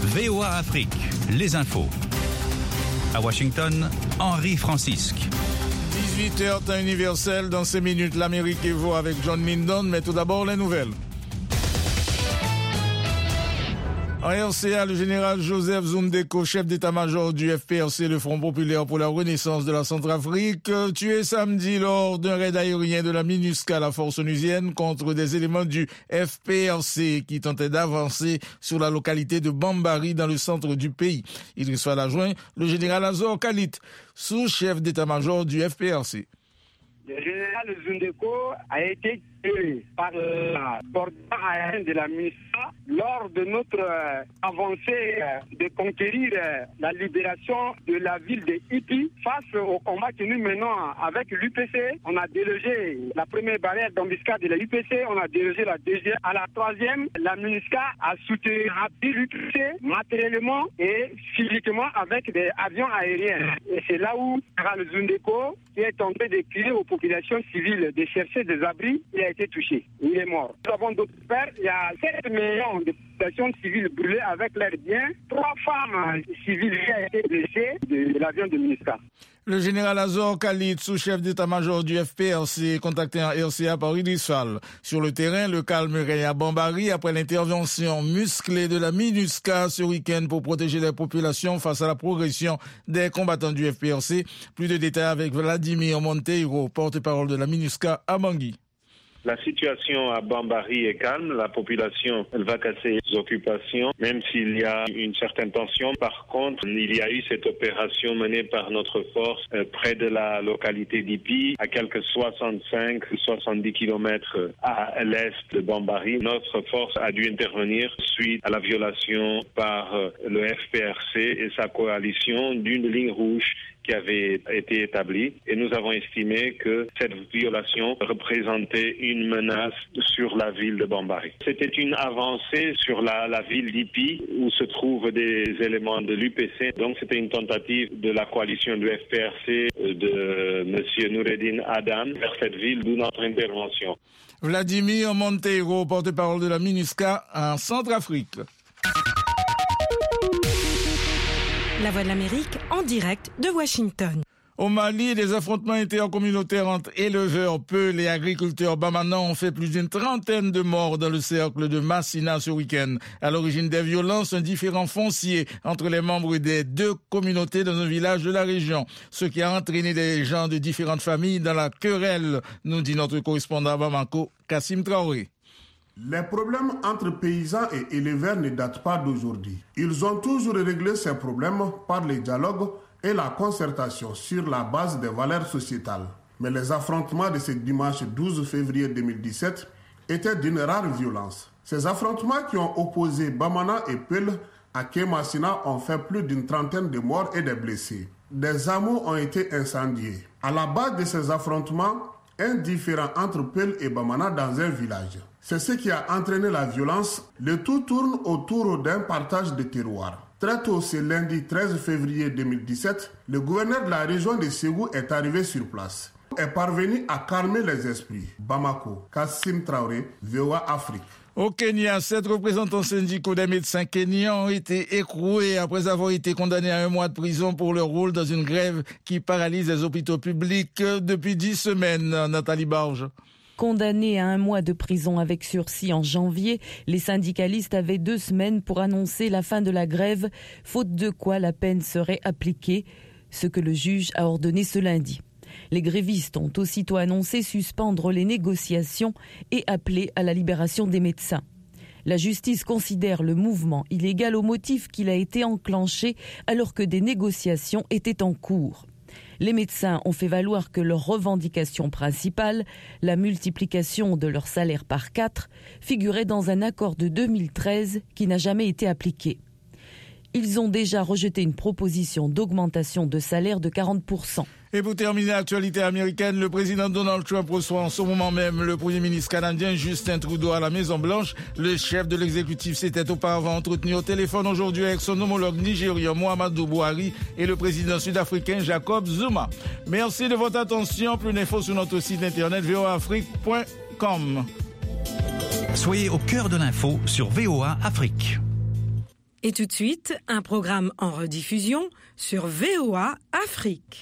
VOA Afrique, les infos. À Washington, Henri Francisque. 18h, temps universel. Dans 5 minutes, l'Amérique et vous avec John Lindon. Mais tout d'abord, les nouvelles. En RCA, le général Joseph Zundeko, chef d'état-major du FPRC, le Front populaire pour la renaissance de la Centrafrique, tué samedi lors d'un raid aérien de la MINUSCA, la force onusienne, contre des éléments du FPRC qui tentaient d'avancer sur la localité de Bambari dans le centre du pays. Il reçoit l'adjoint, le général Azor Khalit, sous-chef d'état-major du FPRC. Le général Zundeko a été tué par la bordure aérienne de la MINUSCA lors de notre avancée de conquérir la libération de la ville de Ipi. Face au combat que nous menons avec l'UPC, on a délogé la première barrière d'embuscade de la UPC, on a délogé la deuxième. À la troisième, la MINUSCA a soutenu l'UPC matériellement et physiquement avec des avions aériens. Et c'est là où le général Zundeko, qui est tenté de crier aux populations civiles de chercher des abris, il a été touché. Il est mort. Nous avons d'autres pères. Il y a 7 millions de populations civiles brûlées avec leurs biens. 3 femmes civiles qui ont été blessées de l'avion de MINUSCA. Le général Azor Khalit, sous-chef d'état-major du FPRC, contacté en RCA par Idriss Fall. Sur le terrain, le calme règne à Bambari après l'intervention musclée de la MINUSCA ce week-end pour protéger les populations face à la progression des combattants du FPRC. Plus de détails avec Vladimir Monteiro, porte-parole de la MINUSCA à Bangui. La situation à Bambari est calme, la population elle va casser les occupations, même s'il y a une certaine tension. Par contre, il y a eu cette opération menée par notre force près de la localité d'Ipi, à quelques 65-70 kilomètres à l'est de Bambari. Notre force a dû intervenir suite à la violation par le FPRC et sa coalition d'une ligne rouge qui avait été établie, et nous avons estimé que cette violation représentait une menace sur la ville de Bambari. C'était une avancée sur la ville d'Ipi où se trouvent des éléments de l'UPC. Donc c'était une tentative de la coalition du FPRC de M. Noureddin Adam vers cette ville, d'où notre intervention. Vladimir Monteiro, porte-parole de la MINUSCA en Centrafrique. La Voix de l'Amérique en direct de Washington. Au Mali, des affrontements intercommunautaires entre éleveurs, peuls et agriculteurs bamanans ont fait plus d'une trentaine de morts dans le cercle de Massina ce week-end. À l'origine des violences, un différend foncier entre les membres des deux communautés dans un village de la région, ce qui a entraîné des gens de différentes familles dans la querelle, nous dit notre correspondant à Bamako, Kassim Traoré. Les problèmes entre paysans et éleveurs ne datent pas d'aujourd'hui. Ils ont toujours réglé ces problèmes par le dialogue et la concertation sur la base des valeurs sociétales. Mais les affrontements de ce dimanche 12 février 2017 étaient d'une rare violence. Ces affrontements qui ont opposé Bamana et Peul à Kémassina ont fait plus d'une trentaine de morts et des blessés. Des hameaux ont été incendiés. À la base de ces affrontements, un différend entre Peul et Bamana dans un village. C'est ce qui a entraîné la violence. Le tout tourne autour d'un partage de terroirs. Très tôt, ce lundi 13 février 2017, le gouverneur de la région de Ségou est arrivé sur place. Il est parvenu à calmer les esprits. Bamako, Kassim Traoré, VOA Afrique. Au Kenya, 7 représentants syndicaux des médecins kenyans ont été écroués après avoir été condamnés à 1 mois de prison pour leur rôle dans une grève qui paralyse les hôpitaux publics depuis 10 semaines. Nathalie Barge. Condamnés à 1 mois de prison avec sursis en janvier, les syndicalistes avaient 2 semaines pour annoncer la fin de la grève, faute de quoi la peine serait appliquée, ce que le juge a ordonné ce lundi. Les grévistes ont aussitôt annoncé suspendre les négociations et appelé à la libération des médecins. La justice considère le mouvement illégal au motif qu'il a été enclenché alors que des négociations étaient en cours. Les médecins ont fait valoir que leur revendication principale, la multiplication de leur salaire par 4, figurait dans un accord de 2013 qui n'a jamais été appliqué. Ils ont déjà rejeté une proposition d'augmentation de salaire de 40%. Et pour terminer l'actualité américaine, le président Donald Trump reçoit en ce moment même le premier ministre canadien Justin Trudeau à la Maison-Blanche. Le chef de l'exécutif s'était auparavant entretenu au téléphone aujourd'hui avec son homologue nigérian Muhammadu Buhari et le président sud-africain Jacob Zuma. Merci de votre attention. Plus d'infos sur notre site internet voaafrique.com. Soyez au cœur de l'info sur VOA Afrique. Et tout de suite, un programme en rediffusion sur VOA Afrique.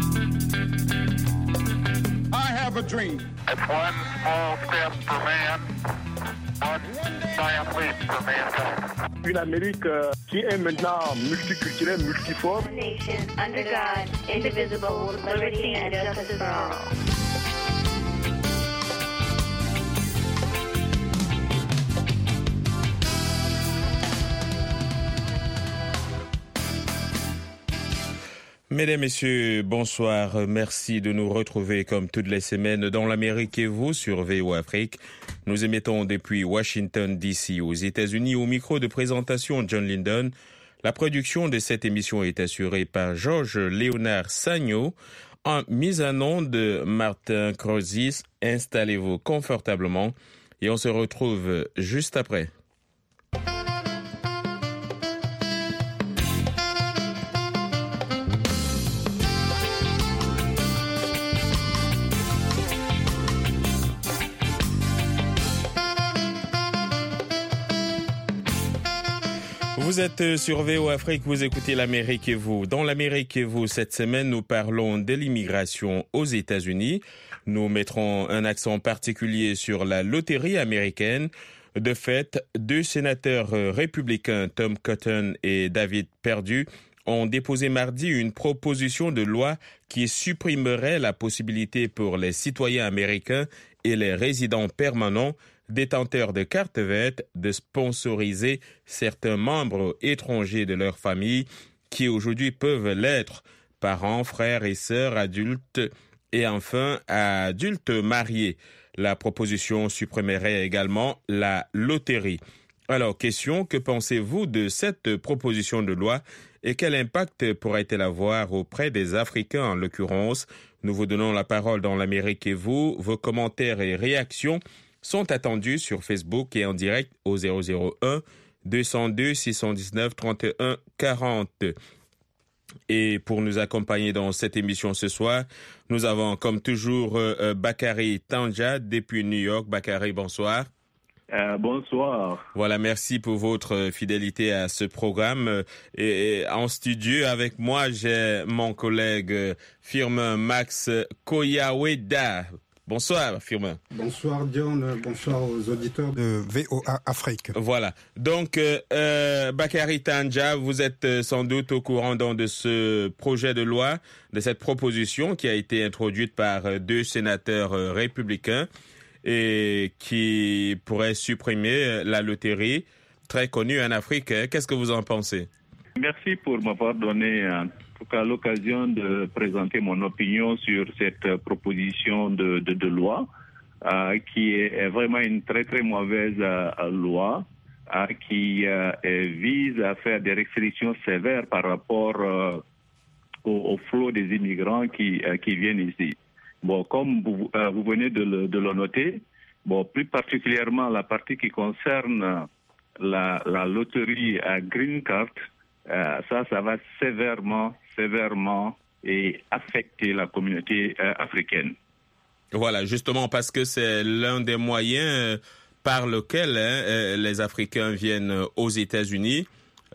I have a dream. It's one small step for man, one giant leap for mankind. Une Amérique qui est maintenant multiculturelle, multiforme. Nation under God, indivisible, with liberty and justice for all. Mesdames, Messieurs, bonsoir. Merci de nous retrouver comme toutes les semaines dans l'Amérique et vous sur VOA Afrique. Nous émettons depuis Washington, D.C. aux États-Unis au micro de présentation John Linden. La production de cette émission est assurée par Georges Léonard Sagno. En mise en onde de Martin Crozis. Installez-vous confortablement et on se retrouve juste après. Vous êtes sur VOA Afrique, vous écoutez l'Amérique et vous. Dans l'Amérique et vous, cette semaine, nous parlons de l'immigration aux États-Unis. Nous mettrons un accent particulier sur la loterie américaine. De fait, 2 sénateurs républicains, Tom Cotton et David Perdue, ont déposé mardi une proposition de loi qui supprimerait la possibilité pour les citoyens américains et les résidents permanents détenteurs de cartes vertes de sponsoriser certains membres étrangers de leur famille qui aujourd'hui peuvent l'être, parents, frères et sœurs, adultes et enfin adultes mariés. La proposition supprimerait également la loterie. Alors, question, que pensez-vous de cette proposition de loi et quel impact pourrait-elle avoir auprès des Africains en l'occurrence? Nous vous donnons la parole dans l'Amérique et vous. Vos commentaires et réactions sont attendus sur Facebook et en direct au 001 202 619 31 40. Et pour nous accompagner dans cette émission ce soir, nous avons comme toujours Bakary Tandja depuis New York. Bakary, bonsoir. Bonsoir. Voilà, merci pour votre fidélité à ce programme. Et en studio avec moi, j'ai mon collègue Firmin Max Koyaweda. Bonsoir, Firmin. Bonsoir, John. Bonsoir aux auditeurs de VOA Afrique. Voilà. Donc, Bakary Tandja, vous êtes sans doute au courant de ce projet de loi, de cette proposition qui a été introduite par 2 sénateurs républicains et qui pourrait supprimer la loterie très connue en Afrique. Qu'est-ce que vous en pensez? Merci pour m'avoir donné l'occasion de présenter mon opinion sur cette proposition de loi qui est vraiment une très très mauvaise loi qui vise à faire des restrictions sévères par rapport au flot des immigrants qui viennent ici. Bon, comme vous venez de le noter, bon, plus particulièrement la partie qui concerne la loterie à Green Card, ça va sévèrement et affecter la communauté africaine. Voilà, justement parce que c'est l'un des moyens par lequel les Africains viennent aux États-Unis.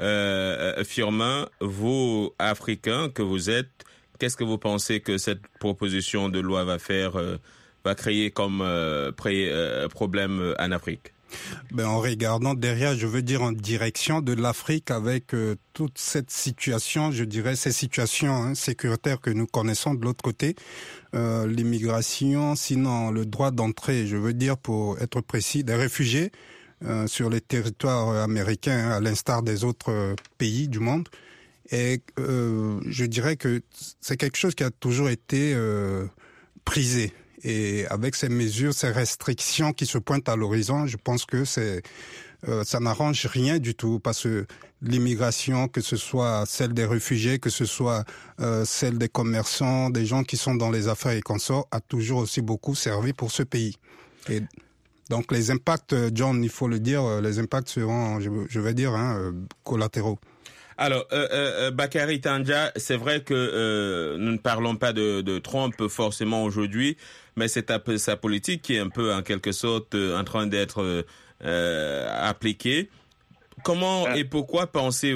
Firmin, vous, Africains que vous êtes, qu'est-ce que vous pensez que cette proposition de loi va créer comme problème en Afrique? En regardant derrière, je veux dire en direction de l'Afrique avec toute cette situation, je dirais ces situations sécuritaires que nous connaissons de l'autre côté, l'immigration, sinon le droit d'entrée, je veux dire pour être précis, des réfugiés sur les territoires américains à l'instar des autres pays du monde. Et je dirais que c'est quelque chose qui a toujours été prisé. Et avec ces mesures, ces restrictions qui se pointent à l'horizon, je pense que ça n'arrange rien du tout parce que l'immigration, que ce soit celle des réfugiés, que ce soit celle des commerçants, des gens qui sont dans les affaires et consorts, a toujours aussi beaucoup servi pour ce pays. Et donc les impacts, John, il faut le dire, les impacts seront, je vais dire, collatéraux. Alors, Bakary Tandja, c'est vrai que nous ne parlons pas de Trump forcément aujourd'hui, mais c'est un peu sa politique qui est un peu, en quelque sorte, en train d'être appliquée. Comment et pourquoi pensez